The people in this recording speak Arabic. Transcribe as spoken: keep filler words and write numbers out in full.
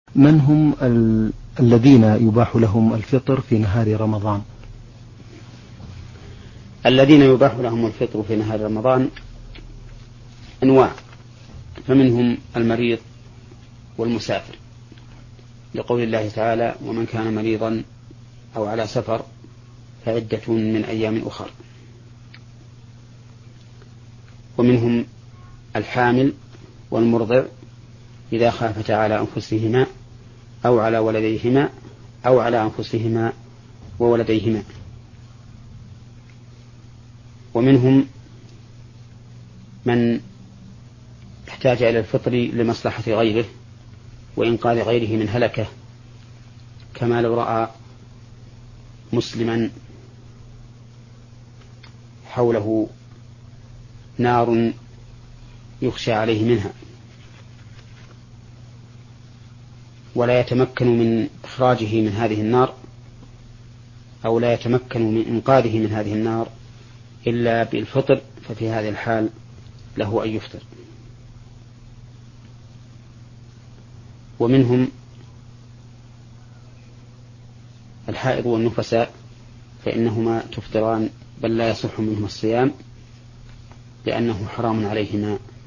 من هم ال... الذين يباح لهم الفطر في نهار رمضان؟ الذين يباح لهم الفطر في نهار رمضان أنواع، فمنهم المريض والمسافر، لقول الله تعالى: ومن كان مريضا أو على سفر فعدة من أيام أخر. ومنهم الحامل والمرضع إذا خافتا على أنفسهما أو على ولديهما أو على أنفسهما وولديهما. ومنهم من احتاج إلى الفطر لمصلحة غيره وإنقاذ غيره من هلكة، كما لو رأى مسلما حوله نار يخشى عليه منها ولا يتمكن من إخراجه من هذه النار، أو لا يتمكن من إنقاذه من هذه النار إلا بالفطر، ففي هذه الحال له أن يفطر. ومنهم الحائض والنفساء، فإنهما تفطران بل لا يصح منهما الصيام لأنه حرام عليهما